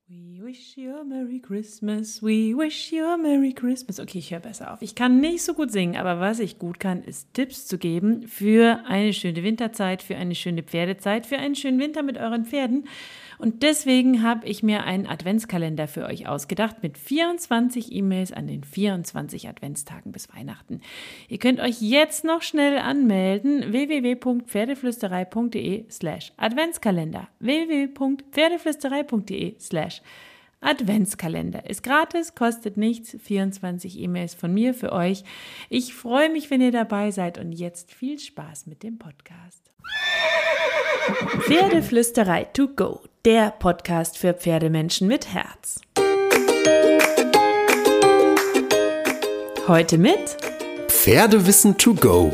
We wish you a Merry Christmas, we wish you a Merry Christmas. Okay, ich höre besser auf. Ich kann nicht so gut singen, aber was ich gut kann, ist Tipps zu geben für eine schöne Winterzeit, für eine schöne Pferdezeit, für einen schönen Winter mit euren Pferden. Und deswegen habe ich mir einen Adventskalender für euch ausgedacht mit 24 E-Mails an den 24 Adventstagen bis Weihnachten. Ihr könnt euch jetzt noch schnell anmelden, www.pferdeflüsterei.de/Adventskalender. www.pferdeflüsterei.de/Adventskalender. Ist gratis, kostet nichts, 24 E-Mails von mir für euch. Ich freue mich, wenn ihr dabei seid und jetzt viel Spaß mit dem Podcast. Pferdeflüsterei to go, der Podcast für Pferdemenschen mit Herz. Heute mit Pferdewissen to go.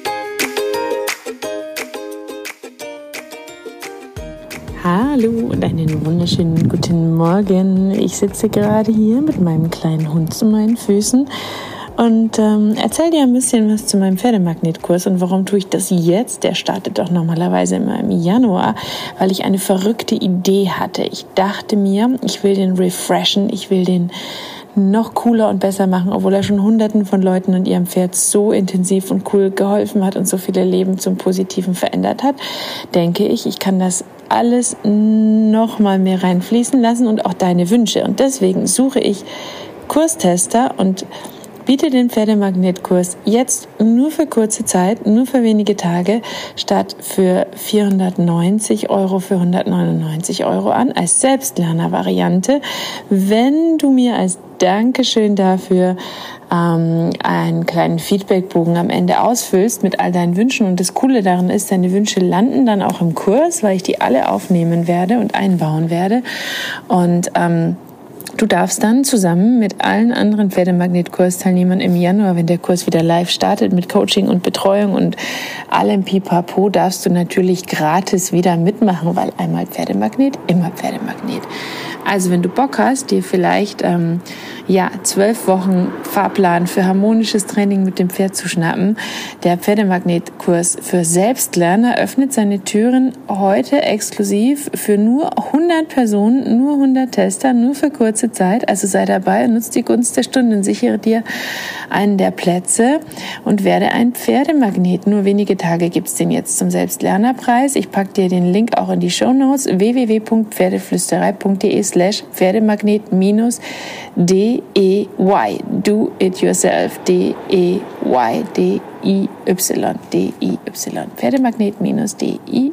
Hallo und einen wunderschönen guten Morgen. Ich sitze gerade hier mit meinem kleinen Hund zu meinen Füßen und erzähle dir ein bisschen was zu meinem Pferdemagnetkurs. Und warum tue ich das jetzt? Der startet doch normalerweise immer im Januar, weil ich eine verrückte Idee hatte. Ich dachte mir, ich will den refreshen, ich will den noch cooler und besser machen, obwohl er schon Hunderten von Leuten und ihrem Pferd so intensiv und cool geholfen hat und so viele Leben zum Positiven verändert hat, denke ich, ich kann das alles noch mal mehr reinfließen lassen und auch deine Wünsche. Und deswegen suche ich Kurstester und biete den Pferdemagnetkurs jetzt nur für kurze Zeit, nur für wenige Tage, statt für 490 € für 199 € an, als Selbstlerner-Variante. Wenn du mir als Dankeschön dafür einen kleinen Feedbackbogen am Ende ausfüllst mit all deinen Wünschen. Und das Coole daran ist, deine Wünsche landen dann auch im Kurs, weil ich die alle aufnehmen werde und einbauen werde. Und du darfst dann zusammen mit allen anderen Pferdemagnet-Kursteilnehmern im Januar, wenn der Kurs wieder live startet mit Coaching und Betreuung und allem Pipapo, darfst du natürlich gratis wieder mitmachen, weil einmal Pferdemagnet, immer Pferdemagnet. Also wenn du Bock hast, dir vielleicht 12 Wochen Fahrplan für harmonisches Training mit dem Pferd zu schnappen, der Pferdemagnetkurs für Selbstlerner öffnet seine Türen heute exklusiv für nur 100 Personen, nur 100 Tester, nur für kurze Zeit. Also sei dabei und nutz die Gunst der Stunde und sichere dir einen der Plätze und werde ein Pferdemagnet. Nur wenige Tage gibt's den jetzt zum Selbstlernerpreis. Ich packe dir den Link auch in die Shownotes www.pferdeflüsterei.de/pferdemagnet-DEY. Do it yourself. DEY. D-I-Y. D-I-Y. Pferdemagnet-DIY.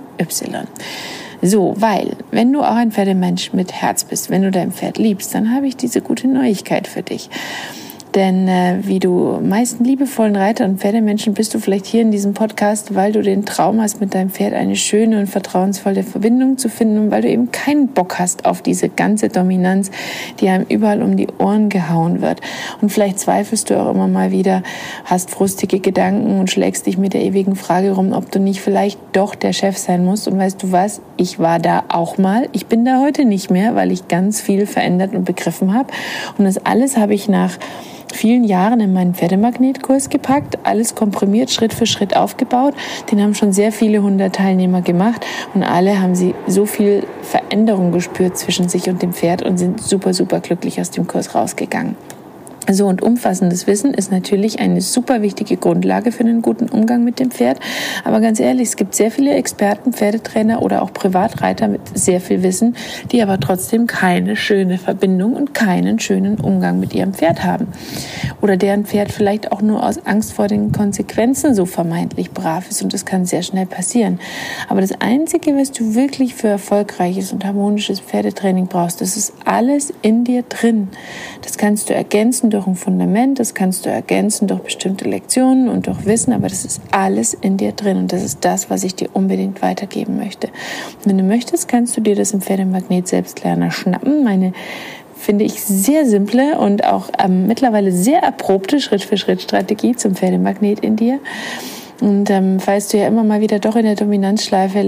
So, weil, wenn du auch ein Pferdemensch mit Herz bist, wenn du dein Pferd liebst, dann habe ich diese gute Neuigkeit für dich. Denn wie du meisten liebevollen Reiter und Pferdemenschen bist du vielleicht hier in diesem Podcast, weil du den Traum hast, mit deinem Pferd eine schöne und vertrauensvolle Verbindung zu finden und weil du eben keinen Bock hast auf diese ganze Dominanz, die einem überall um die Ohren gehauen wird. Und vielleicht zweifelst du auch immer mal wieder, hast frustige Gedanken und schlägst dich mit der ewigen Frage rum, ob du nicht vielleicht doch der Chef sein musst. Und weißt du was? Ich war da auch mal. Ich bin da heute nicht mehr, weil ich ganz viel verändert und begriffen habe. Und das alles habe ich nach vielen Jahren in meinen Pferdemagnetkurs gepackt, alles komprimiert, Schritt für Schritt aufgebaut. Den haben schon sehr viele 100 Teilnehmer gemacht und alle haben sie so viel Veränderung gespürt zwischen sich und dem Pferd und sind super, super glücklich aus dem Kurs rausgegangen. So, und umfassendes Wissen ist natürlich eine super wichtige Grundlage für einen guten Umgang mit dem Pferd. Aber ganz ehrlich, es gibt sehr viele Experten, Pferdetrainer oder auch Privatreiter mit sehr viel Wissen, die aber trotzdem keine schöne Verbindung und keinen schönen Umgang mit ihrem Pferd haben. Oder deren Pferd vielleicht auch nur aus Angst vor den Konsequenzen so vermeintlich brav ist. Und das kann sehr schnell passieren. Aber das Einzige, was du wirklich für erfolgreiches und harmonisches Pferdetraining brauchst, das ist alles in dir drin. Das kannst du ergänzen durch ein Fundament, das kannst du ergänzen durch bestimmte Lektionen und durch Wissen, aber das ist alles in dir drin und das ist das, was ich dir unbedingt weitergeben möchte. Und wenn du möchtest, kannst du dir das im Pferdemagnet Selbstlerner schnappen. Meine, finde ich, sehr simple und auch mittlerweile sehr erprobte Schritt-für-Schritt-Strategie zum Pferdemagnet in dir. Und falls du ja immer mal wieder doch in der Dominanzschleife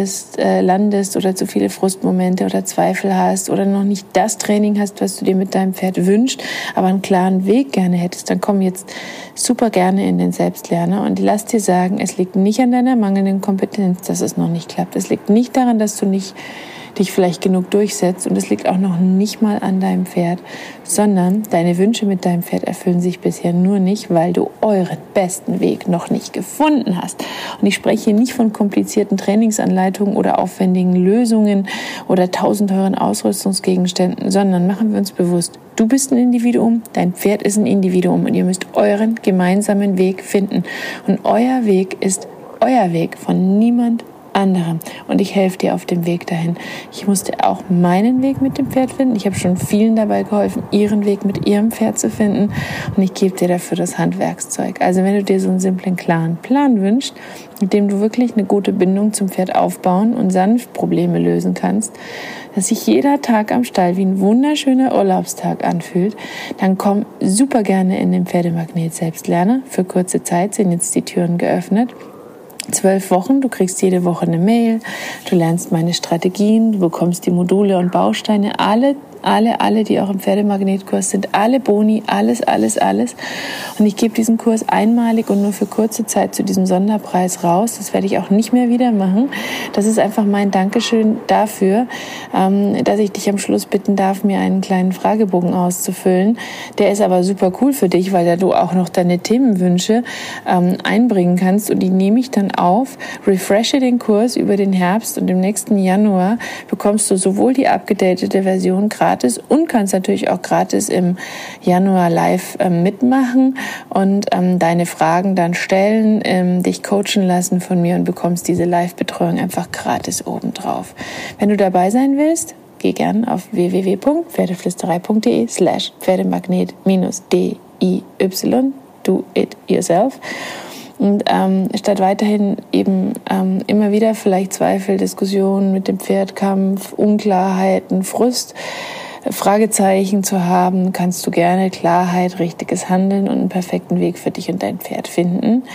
landest oder zu viele Frustmomente oder Zweifel hast oder noch nicht das Training hast, was du dir mit deinem Pferd wünschst, aber einen klaren Weg gerne hättest, dann komm jetzt super gerne in den Selbstlerner und lass dir sagen, es liegt nicht an deiner mangelnden Kompetenz, dass es noch nicht klappt. Es liegt nicht daran, dass du nicht dich vielleicht genug durchsetzt. Und es liegt auch noch nicht mal an deinem Pferd, sondern deine Wünsche mit deinem Pferd erfüllen sich bisher nur nicht, weil du euren besten Weg noch nicht gefunden hast. Und ich spreche hier nicht von komplizierten Trainingsanleitungen oder aufwendigen Lösungen oder 1000 teuren Ausrüstungsgegenständen, sondern machen wir uns bewusst, du bist ein Individuum, dein Pferd ist ein Individuum und ihr müsst euren gemeinsamen Weg finden. Und euer Weg ist euer Weg von niemand anderem. Und ich helfe dir auf dem Weg dahin. Ich musste auch meinen Weg mit dem Pferd finden. Ich habe schon vielen dabei geholfen, ihren Weg mit ihrem Pferd zu finden. Und ich gebe dir dafür das Handwerkszeug. Also wenn du dir so einen simplen, klaren Plan wünschst, mit dem du wirklich eine gute Bindung zum Pferd aufbauen und sanft Probleme lösen kannst, dass sich jeder Tag am Stall wie ein wunderschöner Urlaubstag anfühlt, dann komm super gerne in den Pferdemagnet Selbstlerner. Für kurze Zeit sind jetzt die Türen geöffnet. 12 Wochen, du kriegst jede Woche eine Mail, du lernst meine Strategien, du bekommst die Module und Bausteine, alle, die auch im Pferdemagnetkurs sind, alle Boni, alles. Und ich gebe diesen Kurs einmalig und nur für kurze Zeit zu diesem Sonderpreis raus. Das werde ich auch nicht mehr wieder machen. Das ist einfach mein Dankeschön dafür, dass ich dich am Schluss bitten darf, mir einen kleinen Fragebogen auszufüllen. Der ist aber super cool für dich, weil da du auch noch deine Themenwünsche einbringen kannst. Und die nehme ich dann auf, refreshe den Kurs über den Herbst und im nächsten Januar bekommst du sowohl die abgedatete Version gratis und kannst natürlich auch gratis im Januar live mitmachen und deine Fragen dann stellen, dich coachen lassen von mir und bekommst diese Live-Betreuung einfach gratis obendrauf. Wenn du dabei sein willst, geh gern auf www.pferdeflüsterei.de/pferdemagnet-diy, do it yourself. Und statt weiterhin eben immer wieder vielleicht Zweifel, Diskussionen mit dem Pferdkampf, Unklarheiten, Frust, Fragezeichen zu haben, kannst du gerne Klarheit, richtiges Handeln und einen perfekten Weg für dich und dein Pferd finden.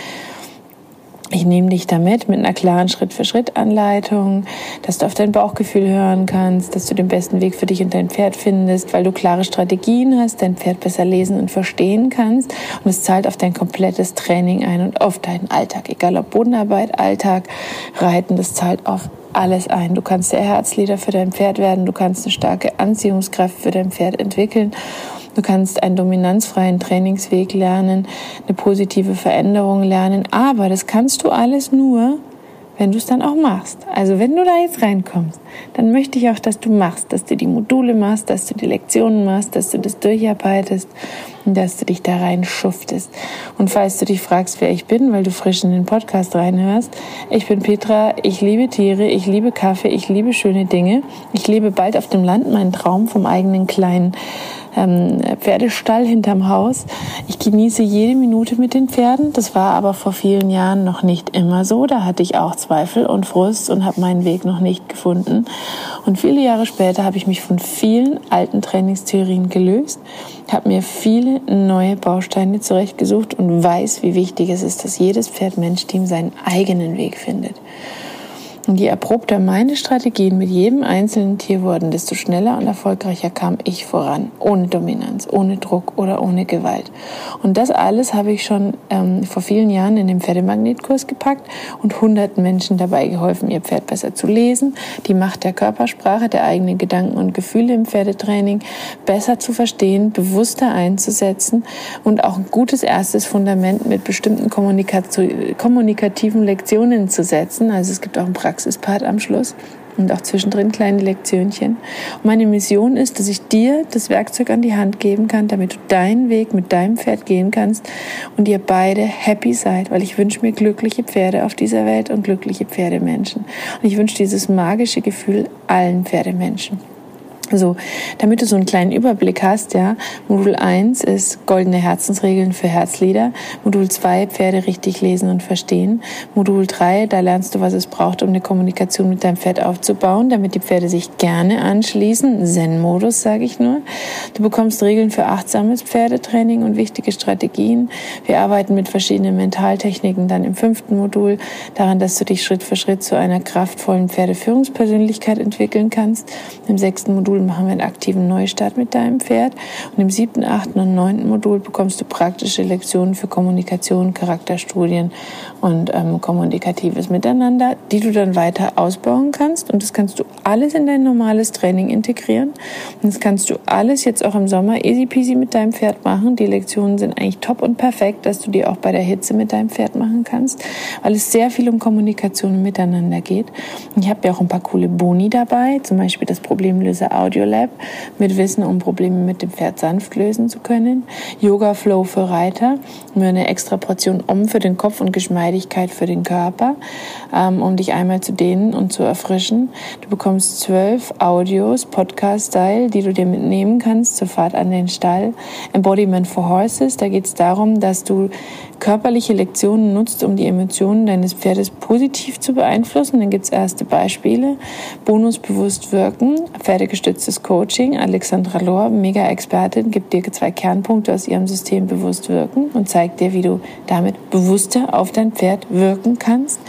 Ich nehme dich damit mit einer klaren Schritt-für-Schritt-Anleitung, dass du auf dein Bauchgefühl hören kannst, dass du den besten Weg für dich und dein Pferd findest, weil du klare Strategien hast, dein Pferd besser lesen und verstehen kannst. Und es zahlt auf dein komplettes Training ein und auf deinen Alltag. Egal ob Bodenarbeit, Alltag, Reiten, das zahlt auf alles ein. Du kannst der Herzleader für dein Pferd werden, du kannst eine starke Anziehungskraft für dein Pferd entwickeln. Du kannst einen dominanzfreien Trainingsweg lernen, eine positive Veränderung lernen, aber das kannst du alles nur, wenn du es dann auch machst. Also wenn du da jetzt reinkommst, dann möchte ich auch, dass du machst, dass du die Module machst, dass du die Lektionen machst, dass du das durcharbeitest und dass du dich da rein schuftest. Und falls du dich fragst, wer ich bin, weil du frisch in den Podcast reinhörst, ich bin Petra, ich liebe Tiere, ich liebe Kaffee, ich liebe schöne Dinge. Ich lebe bald auf dem Land, meinen Traum vom eigenen kleinen Pferdestall hinterm Haus. Ich genieße jede Minute mit den Pferden. Das war aber vor vielen Jahren noch nicht immer so. Da hatte ich auch Zweifel und Frust und habe meinen Weg noch nicht gefunden. Und viele Jahre später habe ich mich von vielen alten Trainingstheorien gelöst, habe mir viele neue Bausteine zurechtgesucht und weiß, wie wichtig es ist, dass jedes Pferd-Mensch-Team seinen eigenen Weg findet. Und je erprobter meine Strategien mit jedem einzelnen Tier wurden, desto schneller und erfolgreicher kam ich voran. Ohne Dominanz, ohne Druck oder ohne Gewalt. Und das alles habe ich schon vor vielen Jahren in den Pferdemagnetkurs gepackt und hunderten Menschen dabei geholfen, ihr Pferd besser zu lesen, die Macht der Körpersprache, der eigenen Gedanken und Gefühle im Pferdetraining besser zu verstehen, bewusster einzusetzen und auch ein gutes erstes Fundament mit bestimmten kommunikativen Lektionen zu setzen. Also es gibt auch einen Praxispart am Schluss und auch zwischendrin kleine Lektionchen. Und meine Mission ist, dass ich dir das Werkzeug an die Hand geben kann, damit du deinen Weg mit deinem Pferd gehen kannst und ihr beide happy seid, weil ich wünsche mir glückliche Pferde auf dieser Welt und glückliche Pferdemenschen. Und ich wünsche dieses magische Gefühl allen Pferdemenschen. So, damit du so einen kleinen Überblick hast, ja, Modul 1 ist goldene Herzensregeln für Herzleader, Modul 2 Pferde richtig lesen und verstehen, Modul 3, da lernst du, was es braucht, um eine Kommunikation mit deinem Pferd aufzubauen, damit die Pferde sich gerne anschließen, Zen-Modus, sage ich nur. Du bekommst Regeln für achtsames Pferdetraining und wichtige Strategien. Wir arbeiten mit verschiedenen Mentaltechniken dann im 5. Modul daran, dass du dich Schritt für Schritt zu einer kraftvollen Pferdeführungspersönlichkeit entwickeln kannst. Im 6. Modul Modul machen wir einen aktiven Neustart mit deinem Pferd. Und im 7., 8. und 9. Modul bekommst du praktische Lektionen für Kommunikation, Charakterstudien und kommunikatives Miteinander, die du dann weiter ausbauen kannst. Und das kannst du alles in dein normales Training integrieren. Und das kannst du alles jetzt auch im Sommer easy peasy mit deinem Pferd machen. Die Lektionen sind eigentlich top und perfekt, dass du die auch bei der Hitze mit deinem Pferd machen kannst, weil es sehr viel um Kommunikation und Miteinander geht. Und ich habe ja auch ein paar coole Boni dabei, zum Beispiel das Problemlöser Audio Lab mit Wissen, um Probleme mit dem Pferd sanft lösen zu können. Yoga Flow für Reiter, nur eine extra Portion für den Kopf und Geschmeidigkeit für den Körper, um dich einmal zu dehnen und zu erfrischen. Du bekommst 12 Audios, Podcast-Style, die du dir mitnehmen kannst zur Fahrt an den Stall. Embodiment for Horses, da geht es darum, dass du körperliche Lektionen nutzt, um die Emotionen deines Pferdes positiv zu beeinflussen. Dann gibt es erste Beispiele. Bonus bewusst wirken, pferdegestütztes Coaching. Alexandra Lohr, mega Expertin, gibt dir 2 Kernpunkte aus ihrem System bewusst wirken und zeigt dir, wie du damit bewusster auf dein Pferd wirken kannst.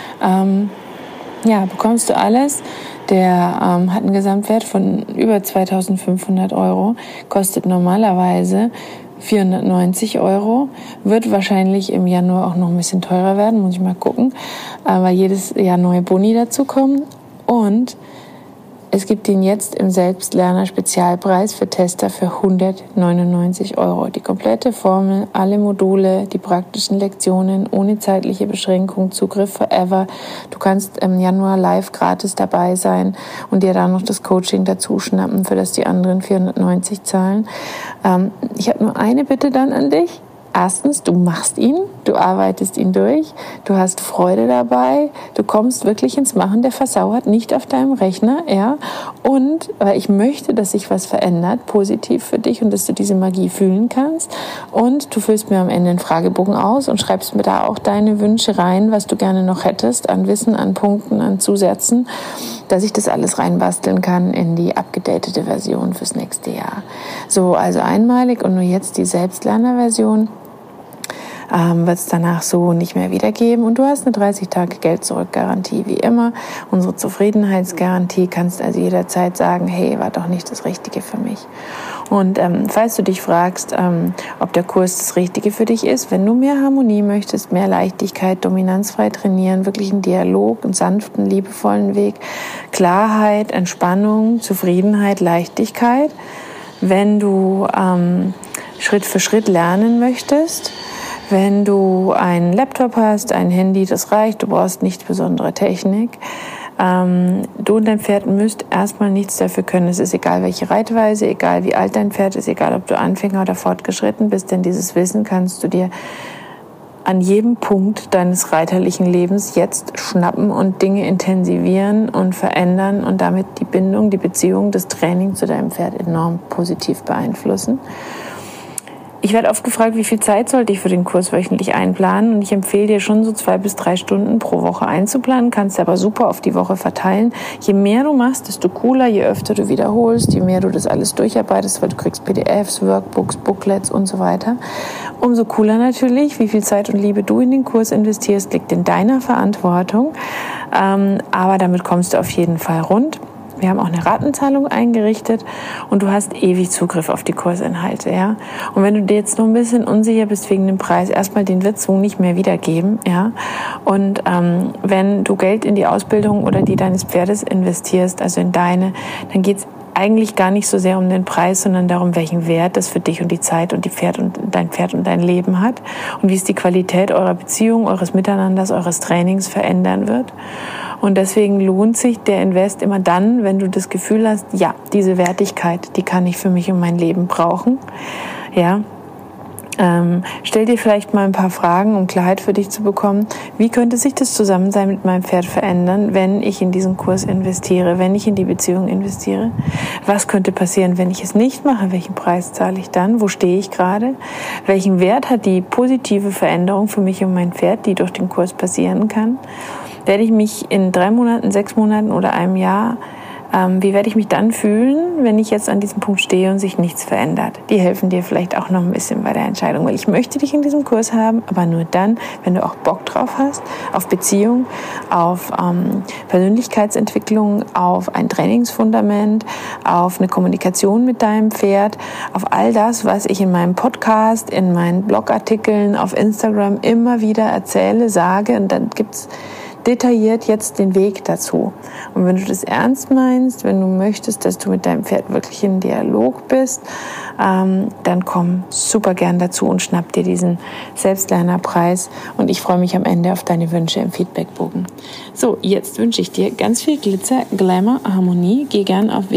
Bekommst du alles. Der hat einen Gesamtwert von über 2.500 €, kostet normalerweise 490 €, wird wahrscheinlich im Januar auch noch ein bisschen teurer werden, muss ich mal gucken, weil jedes Jahr neue Boni dazukommen. Und es gibt ihn jetzt im Selbstlerner-Spezialpreis für Tester für 199 €. Die komplette Formel, alle Module, die praktischen Lektionen, ohne zeitliche Beschränkung, Zugriff forever. Du kannst im Januar live gratis dabei sein und dir dann noch das Coaching dazu schnappen, für das die anderen 490 zahlen. Ich habe nur eine Bitte dann an dich. Erstens, du machst ihn, du arbeitest ihn durch, du hast Freude dabei, du kommst wirklich ins Machen, der versauert nicht auf deinem Rechner, ja. Und weil ich möchte, dass sich was verändert, positiv für dich und dass du diese Magie fühlen kannst. Und du füllst mir am Ende einen Fragebogen aus und schreibst mir da auch deine Wünsche rein, was du gerne noch hättest, an Wissen, an Punkten, an Zusätzen, dass ich das alles reinbasteln kann in die abgedatete Version fürs nächste Jahr. So, also einmalig und nur jetzt die Selbstlerner-Version. Wird es danach so nicht mehr wiedergeben. Und du hast eine 30-Tage-Geld-Zurück-Garantie, wie immer. Unsere Zufriedenheitsgarantie, kannst also jederzeit sagen, hey, war doch nicht das Richtige für mich. Und falls du dich fragst, ob der Kurs das Richtige für dich ist, wenn du mehr Harmonie möchtest, mehr Leichtigkeit, dominanzfrei trainieren, wirklich einen Dialog, einen sanften, liebevollen Weg, Klarheit, Entspannung, Zufriedenheit, Leichtigkeit, wenn du Schritt für Schritt lernen möchtest, wenn du einen Laptop hast, ein Handy, das reicht, du brauchst nicht besondere Technik. Du und dein Pferd müsst erstmal nichts dafür können. Es ist egal, welche Reitweise, egal wie alt dein Pferd ist, egal, ob du Anfänger oder fortgeschritten bist, denn dieses Wissen kannst du dir an jedem Punkt deines reiterlichen Lebens jetzt schnappen und Dinge intensivieren und verändern und damit die Bindung, die Beziehung, das Training zu deinem Pferd enorm positiv beeinflussen. Ich werde oft gefragt, wie viel Zeit sollte ich für den Kurs wöchentlich einplanen, und ich empfehle dir schon so 2 bis 3 Stunden pro Woche einzuplanen, kannst aber super auf die Woche verteilen. Je mehr du machst, desto cooler, je öfter du wiederholst, je mehr du das alles durcharbeitest, weil du kriegst PDFs, Workbooks, Booklets und so weiter. Umso cooler natürlich, wie viel Zeit und Liebe du in den Kurs investierst, liegt in deiner Verantwortung, aber damit kommst du auf jeden Fall rund. Wir haben auch eine Ratenzahlung eingerichtet und du hast ewig Zugriff auf die Kursinhalte, ja. Und wenn du dir jetzt noch ein bisschen unsicher bist wegen dem Preis, erstmal den wird es so nicht mehr wiedergeben, ja. Und wenn du Geld in die Ausbildung oder die deines Pferdes investierst, also in deine, dann geht's eigentlich gar nicht so sehr um den Preis, sondern darum, welchen Wert das für dich und die Zeit und dein Pferd und dein Leben hat und wie es die Qualität eurer Beziehung, eures Miteinanders, eures Trainings verändern wird. Und deswegen lohnt sich der Invest immer dann, wenn du das Gefühl hast, ja, diese Wertigkeit, die kann ich für mich und mein Leben brauchen. Ja. Stell dir vielleicht mal ein paar Fragen, um Klarheit für dich zu bekommen. Wie könnte sich das Zusammensein mit meinem Pferd verändern, wenn ich in diesen Kurs investiere, wenn ich in die Beziehung investiere? Was könnte passieren, wenn ich es nicht mache? Welchen Preis zahle ich dann? Wo stehe ich gerade? Welchen Wert hat die positive Veränderung für mich und mein Pferd, die durch den Kurs passieren kann? Werde ich mich in 3 Monaten, 6 Monaten oder einem Jahr Wie werde ich mich dann fühlen, wenn ich jetzt an diesem Punkt stehe und sich nichts verändert? Die helfen dir vielleicht auch noch ein bisschen bei der Entscheidung, weil ich möchte dich in diesem Kurs haben, aber nur dann, wenn du auch Bock drauf hast, auf Beziehung, auf Persönlichkeitsentwicklung, auf ein Trainingsfundament, auf eine Kommunikation mit deinem Pferd, auf all das, was ich in meinem Podcast, in meinen Blogartikeln, auf Instagram immer wieder erzähle, sage, und dann gibt's detailliert jetzt den Weg dazu. Und wenn du das ernst meinst, wenn du möchtest, dass du mit deinem Pferd wirklich in Dialog bist, dann komm super gern dazu und schnapp dir diesen Selbstlernerpreis. Und ich freue mich am Ende auf deine Wünsche im Feedbackbogen. So, jetzt wünsche ich dir ganz viel Glitzer, Glamour, Harmonie. Geh gern auf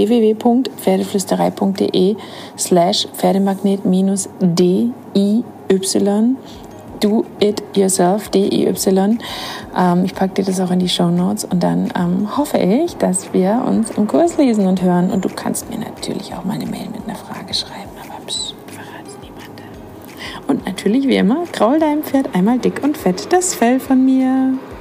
www.pferdeflüsterei.de/Pferdemagnet-DIY. Do it yourself, DIY. Ich packe dir das auch in die Shownotes und dann hoffe ich, dass wir uns im Kurs lesen und hören. Und du kannst mir natürlich auch mal eine Mail mit einer Frage schreiben, aber verrat's niemandem. Und natürlich, wie immer, kraul deinem Pferd einmal dick und fett das Fell von mir.